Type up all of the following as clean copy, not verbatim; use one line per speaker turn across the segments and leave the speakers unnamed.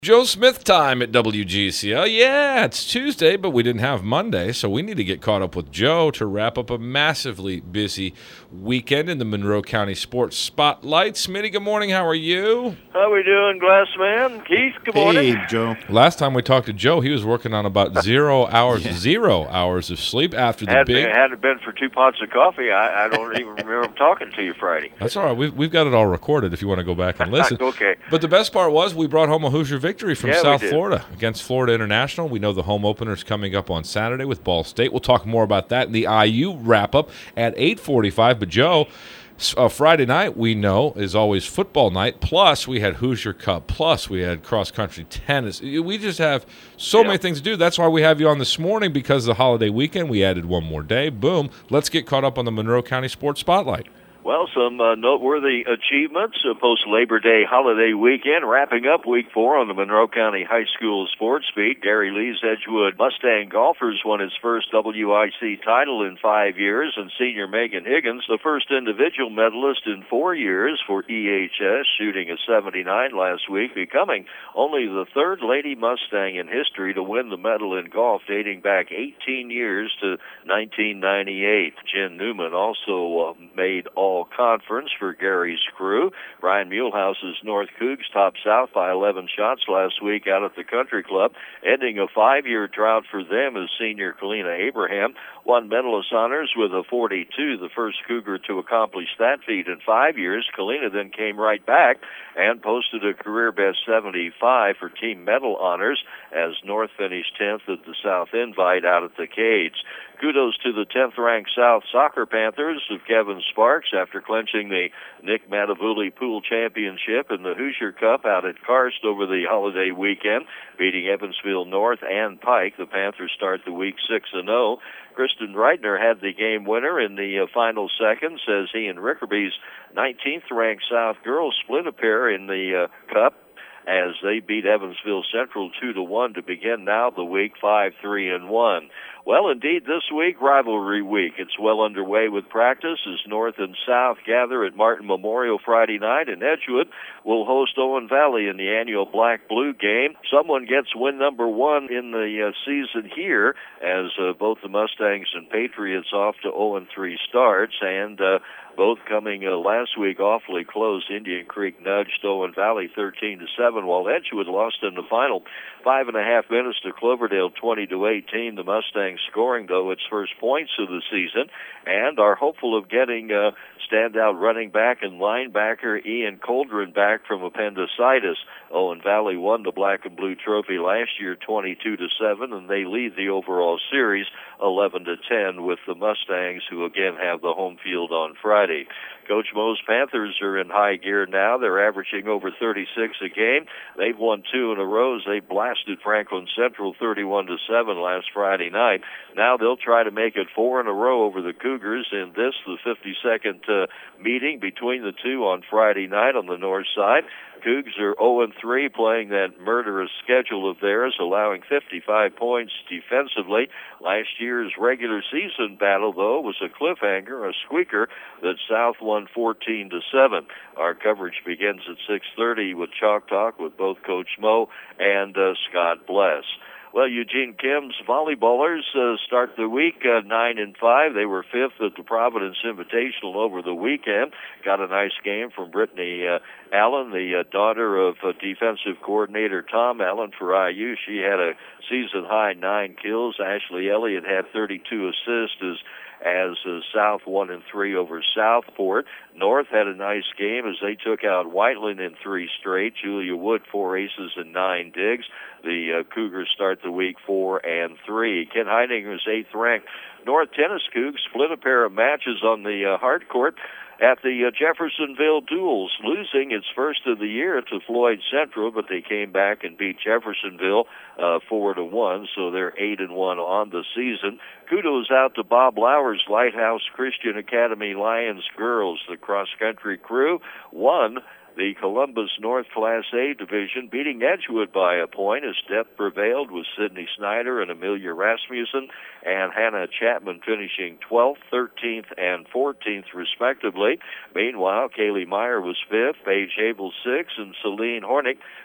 Joe Smith time at WGCL. Yeah, it's Tuesday, but we didn't have Monday, so we need to get caught up with Joe to wrap up a massively busy weekend in the Monroe County Sports Spotlight. Smitty, good morning. How are you?
How we doing, Glassman? Keith, good morning.
Hey, Joe.
Last time we talked to Joe, he was working on about 0 hours, 0 hours of sleep after the big.
Had it been for 2 pots of coffee, I don't even remember talking to you Friday.
That's all right. We've got it all recorded if you want to go back and listen.
Okay.
But the best part was we brought home a Hoosier victory from South
we did.
Florida against Florida International. We know the home opener is coming up on Saturday with Ball State. We'll talk more about that in the IU wrap-up at 8:45. But, Joe, Friday night, we know, is always football night. Plus, we had Hoosier Cup. Plus, we had cross-country tennis. We just have so many things to do. That's why we have you on this morning, because the holiday weekend, we added one more day. Boom. Let's get caught up on the Monroe County Sports Spotlight.
Well, some noteworthy achievements post-Labor Day holiday weekend. Wrapping up Week 4 on the Monroe County High School Sports Beat, Gary Lee's Edgewood Mustang Golfers won his first WIC title in 5 years, and senior Megan Higgins, the first individual medalist in 4 years for EHS, shooting a 79 last week, becoming only the third Lady Mustang in history to win the medal in golf, dating back 18 years to 1998. Jen Newman also made all-conference for Gary's crew. Brian Mulehouse's North Cougs topped South by 11 shots last week out at the Country Club, ending a 5-year drought for them as senior Kalina Abraham won medalist honors with a 42, the first Cougar to accomplish that feat in 5 years. Kalina then came right back and posted a career-best 75 for team medal honors as North finished 10th at the South Invite out at the Cades. Kudos to the 10th-ranked South Soccer Panthers of Kevin Sparks after clinching the Nick Matavulli Pool Championship and the Hoosier Cup out at Karst over the holiday weekend, beating Evansville North and Pike. The Panthers start the week 6-0. Kristen Reitner had the game winner in the final seconds as he and Rickerby's 19th-ranked South girls split a pair in the Cup as they beat Evansville Central 2-1 to begin now the week 5-3-1. Well, indeed, this week, rivalry week. It's well underway with practice as North and South gather at Martin Memorial Friday night, and Edgewood will host Owen Valley in the annual Black-Blue game. Someone gets win number 1 in the season here as both the Mustangs and Patriots off to 0-3 starts, and both coming last week awfully close. Indian Creek nudged Owen Valley 13-7, while Edgewood lost in the final 5.5 minutes to Cloverdale 20-18. The Mustangs scoring, though, its first points of the season, and are hopeful of getting standout running back and linebacker Ian Coldren back from appendicitis. Owen Valley won the Black and Blue Trophy last year 22-7, and they lead the overall series 11-10 with the Mustangs, who again have the home field on Friday. Coach Mo's Panthers are in high gear now. They're averaging over 36 a game. They've won 2 in a row as they blasted Franklin Central 31-7 last Friday night. Now they'll try to make it 4 in a row over the Cougars in this, the 52nd meeting between the two on Friday night on the north side. Cougs are 0-3, playing that murderous schedule of theirs, allowing 55 points defensively. Last year's regular season battle, though, was a cliffhanger, a squeaker, that South won 14-7. Our coverage begins at 6:30 with Chalk Talk with both Coach Mo and Scott Bless. Well, Eugene Kim's volleyballers start the week 9-5. They were 5th at the Providence Invitational over the weekend. Got a nice game from Brittany Allen, the daughter of defensive coordinator Tom Allen for IU. She had a season-high 9 kills. Ashley Elliott had 32 assists as South 1-3 over Southport. North had a nice game as they took out Whiteland in 3 straight. Julia Wood, 4 aces and 9 digs. The Cougars start the week 4-3. Ken Heidinger is 8th ranked. North Tennis Cougs split a pair of matches on the hard court at the Jeffersonville Duels, losing its first of the year to Floyd Central, but they came back and beat Jeffersonville 4-1, so they're 8-1 on the season. Kudos out to Bob Lauer's Lighthouse Christian Academy Lions girls. The cross-country crew won the Columbus North Class A division, beating Edgewood by a point as depth prevailed with Sydney Snyder and Amelia Rasmussen and Hannah Chapman finishing 12th, 13th, and 14th respectively. Meanwhile, Kaylee Meyer was 5th, Paige Abel 6th, and Celine Hornick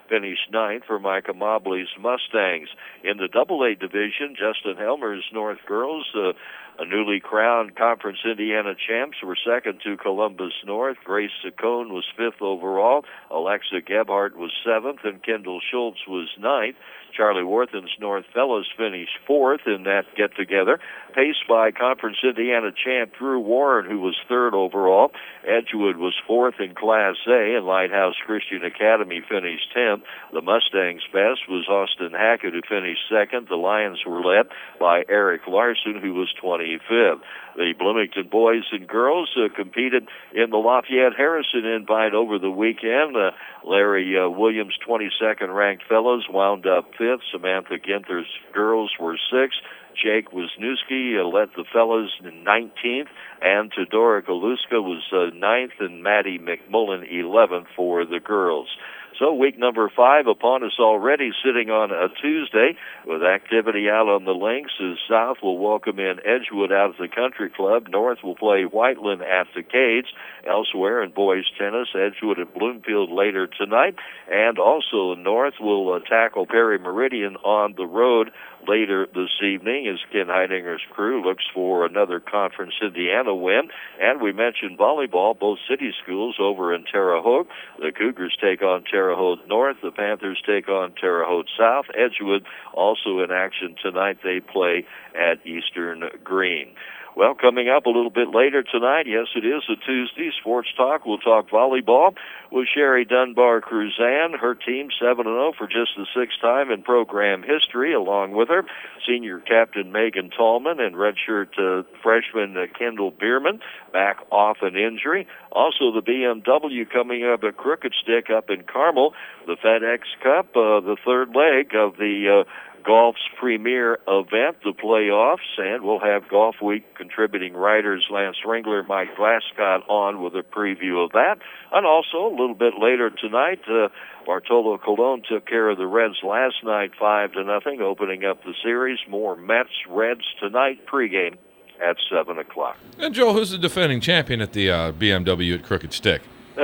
finished ninth for Micah Mobley's Mustangs. In the AA division, Justin Helmer's North girls, a newly crowned Conference Indiana champs, were second to Columbus North. Grace Saccone was fifth overall. Alexa Gebhardt was seventh, and Kendall Schultz was ninth. Charlie Worthen's North Fellows finished fourth in that get-together, paced by Conference Indiana champ Drew Warren, who was third overall. Edgewood was fourth in Class A, and Lighthouse Christian Academy finished 10th. The Mustangs' best was Austin Hackett, who finished second. The Lions were led by Eric Larson, who was 25th. The Bloomington boys and girls competed in the Lafayette Harrison Invite over the weekend. Larry Williams' 22nd ranked fellows wound up fifth. Samantha Ginther's girls were sixth. Jake Wisniewski led the fellows in 19th, and Todora Galuska was ninth, and Maddie McMullen 11th for the girls. So week number 5 upon us already, sitting on a Tuesday with activity out on the links. As South will welcome in Edgewood out of the Country Club. North will play Whiteland at the Cades. Elsewhere in boys tennis, Edgewood at Bloomfield later tonight. And also North will tackle Perry Meridian on the road later this evening as Ken Heidinger's crew looks for another Conference Indiana win. And we mentioned volleyball, both city schools over in Terre Haute. The Cougars take on Terre Haute North. The Panthers take on Terre Haute South. Edgewood also in action tonight. They play at Eastern Green. Well, coming up a little bit later tonight, yes, it is a Tuesday, Sports Talk. We'll talk volleyball with Sherry Dunbar-Cruzan. Her team 7-0 for just the sixth time in program history. Along with her, senior captain Megan Tallman and redshirt freshman Kendall Bierman back off an injury. Also, the BMW coming up at Crooked Stick up in Carmel. The FedEx Cup, the third leg of the golf's premier event, the playoffs, and we'll have Golf Week contributing writers Lance Ringler, Mike Glascott on with a preview of that. And also, a little bit later tonight, Bartolo Colon took care of the Reds last night 5-0, opening up the series. More Mets-Reds tonight pregame at 7 o'clock.
And Joe, who's the defending champion at the BMW at Crooked Stick?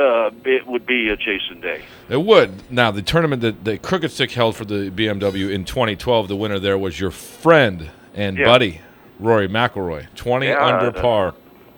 It would be Jason Day.
It would. Now, the tournament that the Crooked Stick held for the BMW in 2012, the winner there was your friend and buddy, Rory McIlroy, 20 under par.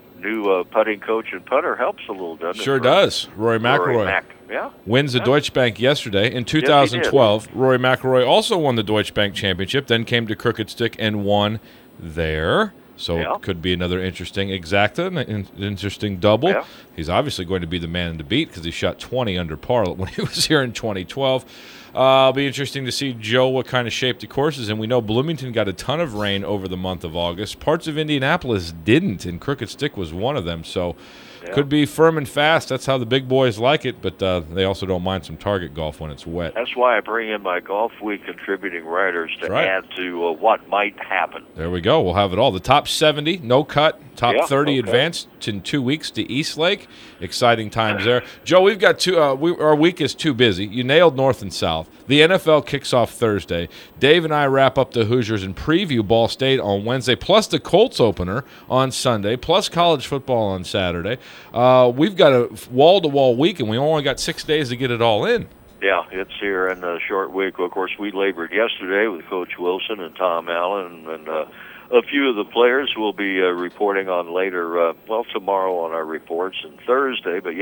New putting coach and putter helps a little, doesn't it?
Sure does. Rory McIlroy wins the Deutsche Bank yesterday. In 2012, Rory McIlroy also won the Deutsche Bank Championship, then came to Crooked Stick and won there. So it could be another interesting exacta, an interesting double. Yeah. He's obviously going to be the man to beat because he shot 20 under par when he was here in 2012. It'll be interesting to see, Joe, what kind of shape the course is in. We know Bloomington got a ton of rain over the month of August. Parts of Indianapolis didn't, and Crooked Stick was one of them. So could be firm and fast. That's how the big boys like it, but they also don't mind some target golf when it's wet.
That's why I bring in my Golf Week contributing writers to add to what might happen.
There we go. We'll have it all. The top 70, no cut. Top 30 advanced in 2 weeks to Eastlake. Exciting times there. Joe, we've got two. Our week is too busy. You nailed North and South. The NFL kicks off Thursday. Dave and I wrap up the Hoosiers and preview Ball State on Wednesday, plus the Colts opener on Sunday, plus college football on Saturday. We've got a wall-to-wall week, and we only got 6 days to get it all in.
Yeah, it's here in a short week. Of course, we labored yesterday with Coach Wilson and Tom Allen, and a few of the players will be reporting on later, tomorrow on our reports and Thursday. But,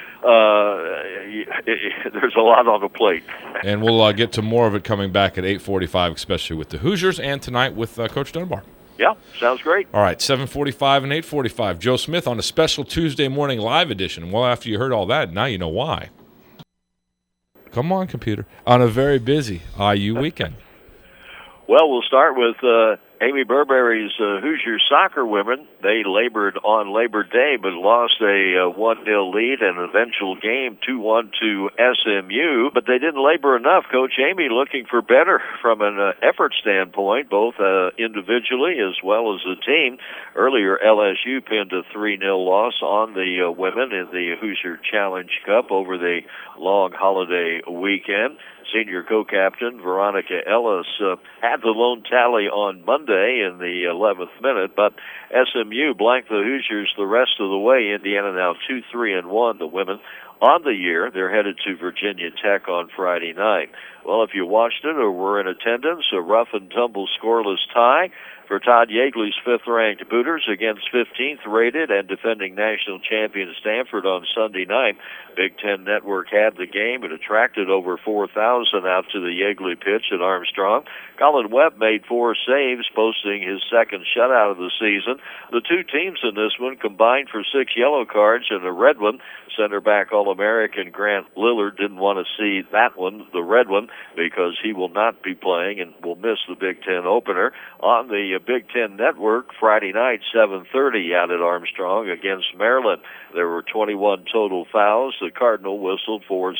there's a lot on the plate.
And we'll get to more of it coming back at 8:45, especially with the Hoosiers, and tonight with Coach Dunbar.
Yeah, sounds great.
All right, 7:45 and 8:45. Joe Smith on a special Tuesday morning live edition. Well, after you heard all that, now you know why. Come on, computer. On a very busy IU weekend.
Well, we'll start with Amy Burberry's Hoosier soccer women. They labored on Labor Day, but lost a 1-0 lead and an eventual game 2-1 to SMU. But they didn't labor enough. Coach Amy looking for better from an effort standpoint, both individually as well as a team. Earlier, LSU pinned a 3-0 loss on the women in the Hoosier Challenge Cup over the long holiday weekend. Senior co-captain Veronica Ellis had the lone tally on Monday in the 11th minute, but SMU blanked the Hoosiers the rest of the way. Indiana now 2-3-1. The women on the year. They're headed to Virginia Tech on Friday night. Well, if you watched it or were in attendance, a rough and tumble scoreless tie for Todd Yeagley's fifth-ranked Booters against 15th-rated and defending national champion Stanford on Sunday night. Big Ten Network had the game. It attracted over 4,000 out to the Yeagley pitch at Armstrong. Colin Webb made 4 saves, posting his second shutout of the season. The two teams in this one combined for 6 yellow cards and a red one. Center back All-American Grant Lillard didn't want to see that one, the red one, because he will not be playing and will miss the Big Ten opener. On the Big Ten Network, Friday night, 7:30 out at Armstrong against Maryland. There were 21 total fouls. The Cardinal whistled for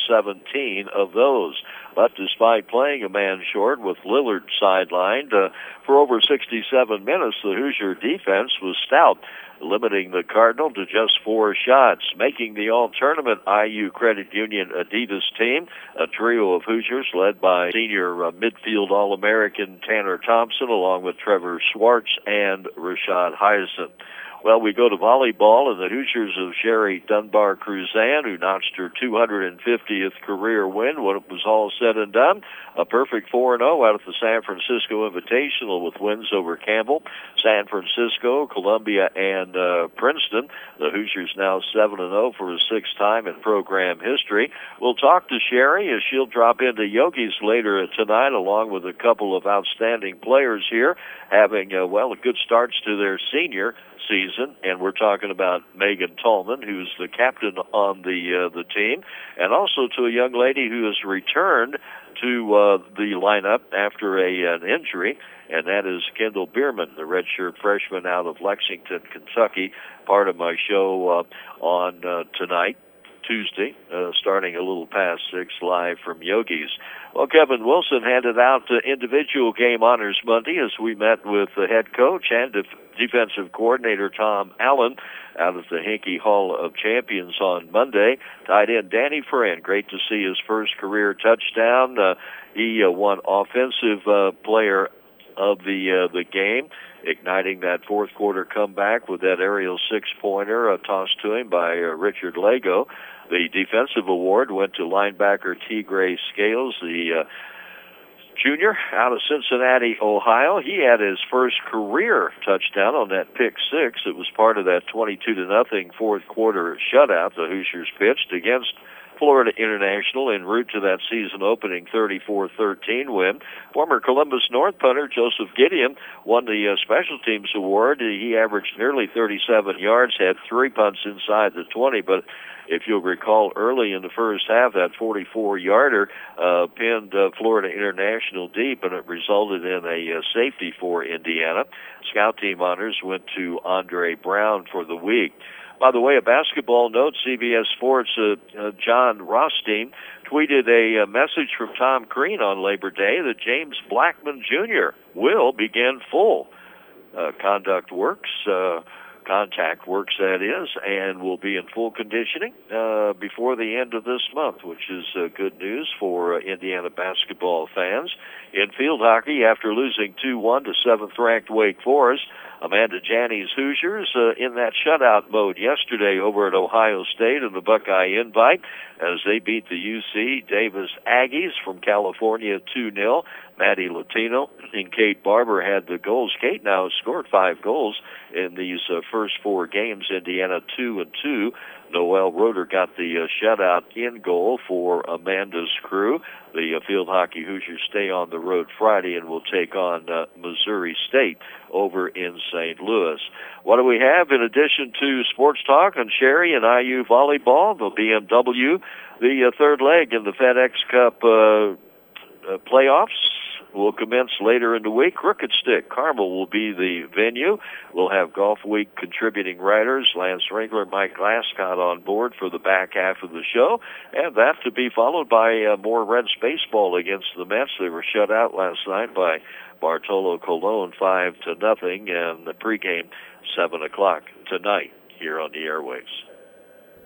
17 of those. But despite playing a man short with Lillard sidelined for over 67 minutes, the Hoosier defense was stout, limiting the Cardinal to just 4 shots, making the all-tournament IU Credit Union Adidas team, a trio of Hoosiers led by senior midfield All-American Tanner Thompson, along with Trevor Schwartz and Rashad Hyacinth. Well, we go to volleyball, and the Hoosiers of Sherry Dunbar-Cruzan, who notched her 250th career win when it was all said and done. A perfect 4-0 out of the San Francisco Invitational with wins over Campbell, San Francisco, Columbia, and Princeton. The Hoosiers now 7-0 for the 6th time in program history. We'll talk to Sherry as she'll drop into Yogi's later tonight, along with a couple of outstanding players here, having, good starts to their senior season, and we're talking about Megan Tallman, who's the captain on the team, and also to a young lady who has returned to the lineup after an injury, and that is Kendall Bierman, the redshirt freshman out of Lexington, Kentucky, part of my show on tonight, Tuesday, starting a little past 6 live from Yogi's. Well, Kevin Wilson handed out individual game honors Monday as we met with the head coach and defensive coordinator Tom Allen out of the Hinkey Hall of Champions on Monday. Tight end Danny Friend, great to see his first career touchdown. He won Offensive Player of the game, igniting that fourth quarter comeback with that aerial 6-pointer tossed to him by Richard Lego. The defensive award went to linebacker T. Gray Scales, the junior out of Cincinnati, Ohio. He had his first career touchdown on that pick 6. It was part of that 22-0 fourth quarter shutout the Hoosiers pitched against Florida International en route to that season-opening 34-13 win. Former Columbus North punter Joseph Gideon won the Special Teams Award. He averaged nearly 37 yards, had 3 punts inside the 20, but if you'll recall, early in the first half, that 44-yarder pinned Florida International deep, and it resulted in a safety for Indiana. Scout team honors went to Andre Brown for the week. By the way, a basketball note, CBS Sports' John Rothstein tweeted a message from Tom Crean on Labor Day that James Blackman Jr. will begin full contact works, that is, and will be in full conditioning before the end of this month, which is good news for Indiana basketball fans. In field hockey, after losing 2-1 to 7th-ranked Wake Forest, Amanda Janney's Hoosiers in that shutout mode yesterday over at Ohio State in the Buckeye Invite as they beat the UC Davis Aggies from California 2-0. Maddie Latino and Kate Barber had the goals. Kate now has scored 5 goals in these first 4 games. Indiana 2-2. Noelle Roeder got the shutout in goal for Amanda's crew. The field hockey Hoosiers stay on the road Friday and will take on Missouri State over in St. Louis. What do we have in addition to sports talk on Sherry and IU volleyball? The BMW, the third leg in the FedEx Cup playoffs will commence later in the week. Crooked Stick, Carmel will be the venue. We'll have Golf Week contributing writers Lance Ringler, Mike Glasscott on board for the back half of the show, and that to be followed by more Reds baseball against the Mets. They were shut out last night by Bartolo Colon 5-0, and the pregame 7 o'clock tonight here on the airwaves.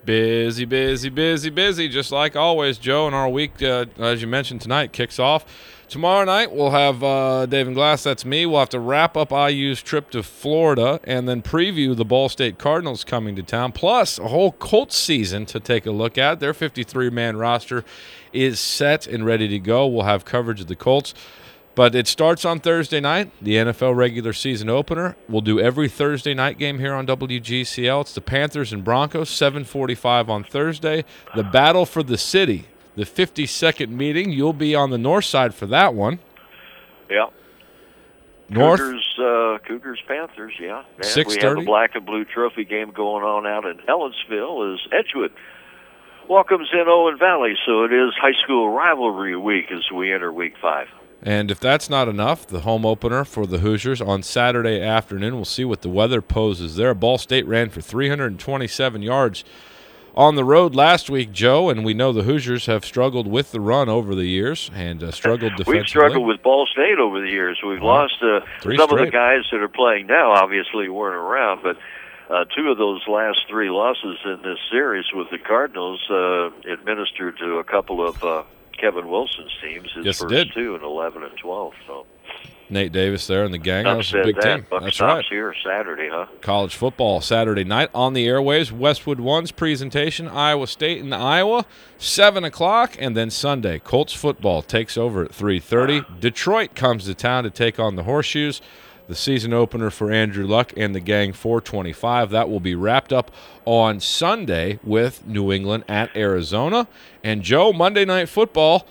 Busy, busy, busy, busy, just like always, Joe. And our week, as you mentioned tonight, kicks off. Tomorrow night, we'll have Dave and Glass, that's me. We'll have to wrap up IU's trip to Florida and then preview the Ball State Cardinals coming to town, plus a whole Colts season to take a look at. Their 53-man roster is set and ready to go. We'll have coverage of the Colts. But it starts on Thursday night, the NFL regular season opener. We'll do every Thursday night game here on WGCL. It's the Panthers and Broncos, 7:45 on Thursday. The battle for the city, the 52nd meeting. You'll be on the north side for that one.
Yeah.
North.
Cougars, Panthers, yeah. And
6:30.
we have a black and blue trophy game going on out in Ellisville as Edgewood welcomes in Owen Valley. So it is high school rivalry week as we enter week 5.
And if that's not enough, the home opener for the Hoosiers on Saturday afternoon. We'll see what the weather poses there. Ball State ran for 327 yards on the road last week, Joe, and we know the Hoosiers have struggled with the run over the years and struggled defensively.
We've struggled with Ball State over the years. We've lost some of the guys that are playing now obviously weren't around, but 2 of those last 3 losses in this series with the Cardinals administered to a couple of Kevin Wilson's teams, his first 2 in 11 and 12. So
Nate Davis there and the gang. That was a big team. That's right.
Here Saturday, huh?
College football Saturday night on the airwaves. Westwood One's presentation, Iowa State and Iowa, 7 o'clock, and then Sunday, Colts football takes over at 3:30. Detroit comes to town to take on the Horseshoes. The season opener for Andrew Luck and the gang, 4:25. That will be wrapped up on Sunday with New England at Arizona. And, Joe, Monday Night Football,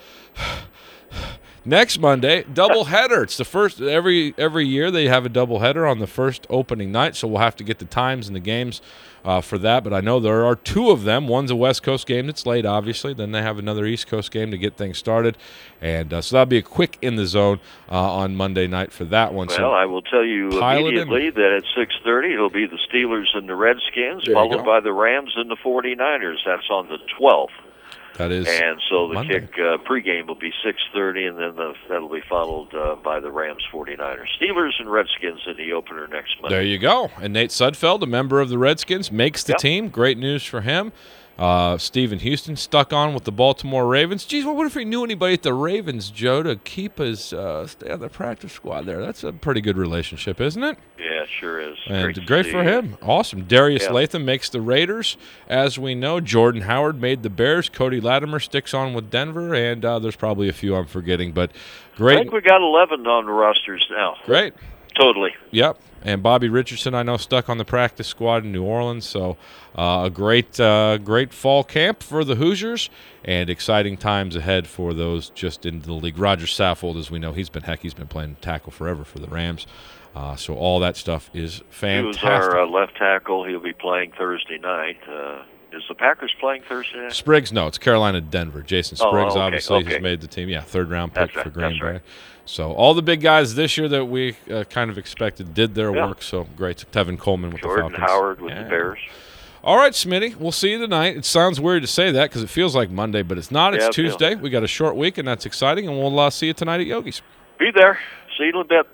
next Monday, doubleheader. It's the first every year they have a doubleheader on the first opening night, so we'll have to get the times and the games for that. But I know there are 2 of them. One's a West Coast game that's late, obviously. Then they have another East Coast game to get things started. And so that'll be a quick in the zone on Monday night for that one.
Well,
so
I will tell you immediately that at 6:30 it'll be the Steelers and the Redskins, followed by the Rams and the 49ers. That's on the 12th.
That is
and so the
Monday.
kick pregame will be 6:30, and then that'll be followed by the Rams 49ers. Steelers and Redskins in the opener next Monday.
There you go. And Nate Sudfeld, a member of the Redskins, makes the team. Great news for him. Stephen Houston stuck on with the Baltimore Ravens. Geez, what if he knew anybody at the Ravens, Joe, to keep his stay on the practice squad there? That's a pretty good relationship, isn't it?
Yeah, it sure is.
And great for him. Awesome. Darius Latham makes the Raiders, as we know. Jordan Howard made the Bears. Cody Latimer sticks on with Denver, and there's probably a few I'm forgetting, but great.
I think we got 11 on the rosters now.
Great.
Totally.
Yep. And Bobby Richardson, I know, stuck on the practice squad in New Orleans. So a great fall camp for the Hoosiers and exciting times ahead for those just into the league. Roger Saffold, as we know, he's been playing tackle forever for the Rams. So all that stuff is fantastic.
He was our left tackle. He'll be playing Thursday night. Is the Packers playing Thursday night?
Spriggs, no. It's Carolina-Denver. Jason Spriggs, obviously, has made the team. Yeah, 3rd-round pick for Green Bay. Right. So all the big guys this year that we kind of expected did their work. So great. Tevin Coleman with
Jordan
the Falcons.
Howard with the Bears.
All right, Smitty. We'll see you tonight. It sounds weird to say that because it feels like Monday, but it's not. It's Tuesday. We got a short week, and that's exciting. And we'll see you tonight at Yogi's.
Be there. See you in a bit.